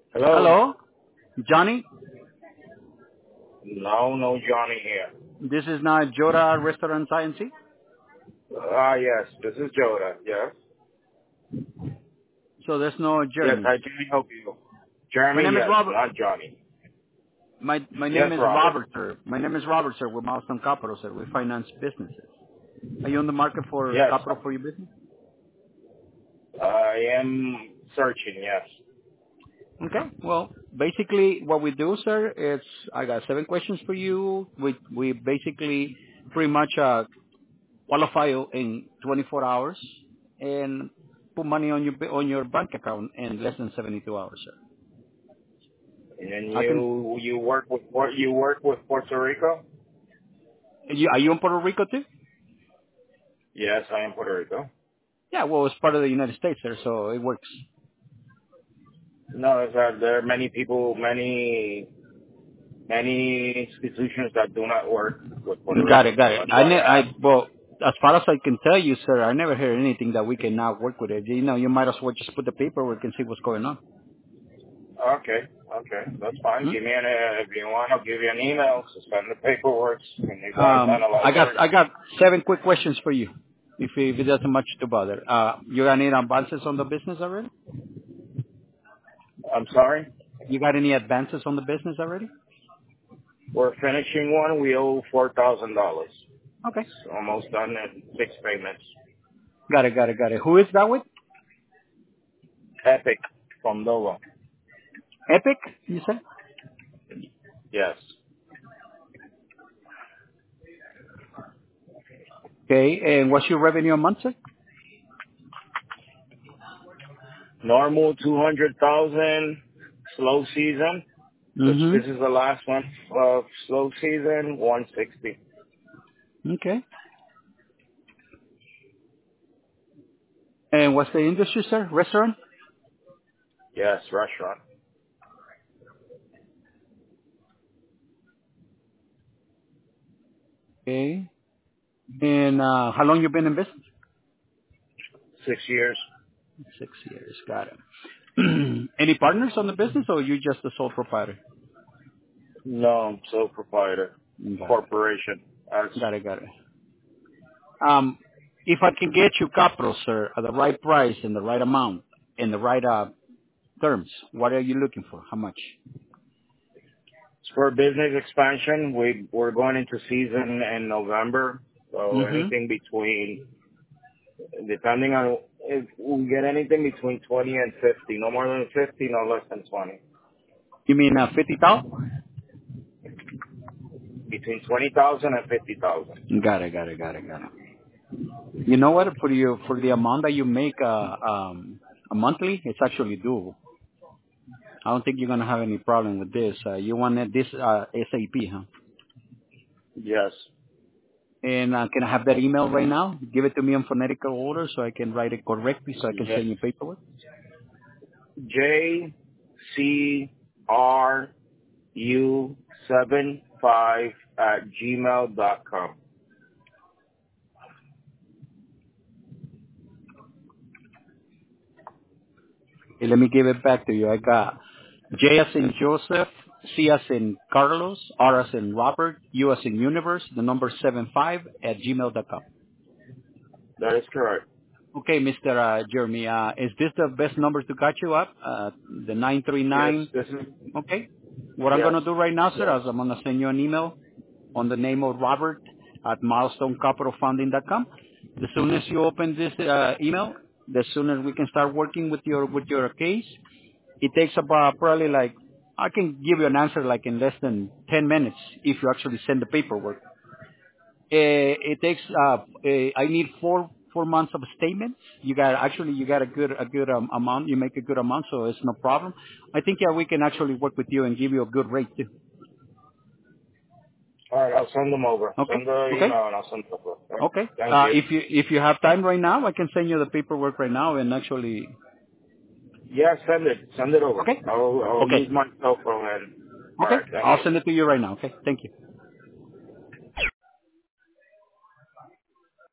Hello? Hello, Johnny. No, no Johnny here. This is not Jora Restaurant INC. Yes, this is Joda. Yes. So there's no Yes, Jeremy. I can help you. My Jeremy, name is yes, Robert. not Johnny. My Yes, name is Robert. Robert, sir. My name is Robert, sir. With Milestone Capital, sir. We finance businesses. Are you on the market for Yes, capital for your business? I am searching, yes. Okay. Well, basically, what we do, sir, is I got 7 questions for you. We basically pretty much qualify you in 24 hours and put money on your bank account in less than 72 hours, sir. And I can. you work with Puerto Rico? Are you in Puerto Rico too? Yes, I am Puerto Rico. Yeah, well, it's part of the United States there, so it works. No, it's that there are many people, many institutions that do not work with Puerto Got Rico, it, got so it. that's why I asked. Well, as far as I can tell you, sir, I never heard anything that we cannot work with it. You know, you might as well just put the paperwork and see what's going on. Okay, that's fine. Hmm? If you want, I'll give you an email, so send the paperwork, and you guys analyze I everything. got 7 quick questions for you, if it doesn't much to bother. You got any advances on the business already? I'm sorry? You got any advances on the business already? We're finishing one. We owe $4,000. Okay. It's almost done in 6 payments. Got it, got it, got it. Who is that with? Epic from Nova. Epic, you said? Yes. Okay, and what's your revenue a month, sir? Normal 200,000. Slow season, which this is Mm-hmm. the last one of slow season, 160. Okay. And what's the industry, sir? Restaurant? Yes, restaurant. Okay. And how long you been in business? 6 years. 6 years. Got it. Any partners on the business, or you just a sole proprietor? No, I'm sole proprietor. Got it. Corporation. As Got it. Got it. If I can get you capital, sir, at the right price and the right amount and the right terms, what are you looking for? How much? For business expansion, we're going into season in November. So Mm-hmm. anything between, depending on if we get anything between 20 and 50, no more than 50, no less than 20. You mean 50,000? Between 20,000 and 50,000. Got it. Got it. Got it. Got it. You know what? For the amount that you make a monthly, it's actually doable. I don't think you're gonna have any problem with this. You want this SAP, huh? Yes. And can I have that email right now? Give it to me in phonetical order so I can write it correctly so I can Yes. send you paperwork. JCRU75 at gmail.com. Okay, let me give it back to you. I got J as in Joseph, C as in Carlos, R as in Robert, U as in Universe, the number 75 at gmail.com. That is correct. Okay, Mr. Jeremy, is this the best number to catch you up? The Yes, 939. this is, Okay. What I'm yes, gonna do right now, sir, yes. is I'm gonna send you an email on the name of Robert at milestonecapitalfunding.com. The soon as you open this email, the sooner we can start working with your case. It takes about probably like I can give you an answer like in less than 10 minutes if you actually send the paperwork. It takes I need four months of statements. You got a good amount. You make a good amount, so it's no problem. I think yeah we can actually work with you and give you a good rate too. All right, I'll send them over. Okay. Send the Okay. email and I'll send them over. All right. Okay. Thank you. If you have time right now, I can send you the paperwork right now and actually. Yeah, send it. Send it over. Okay. I'll use Okay. my cell phone and, all Okay. right, thank I'll you. send it to you right now. Okay. Thank you.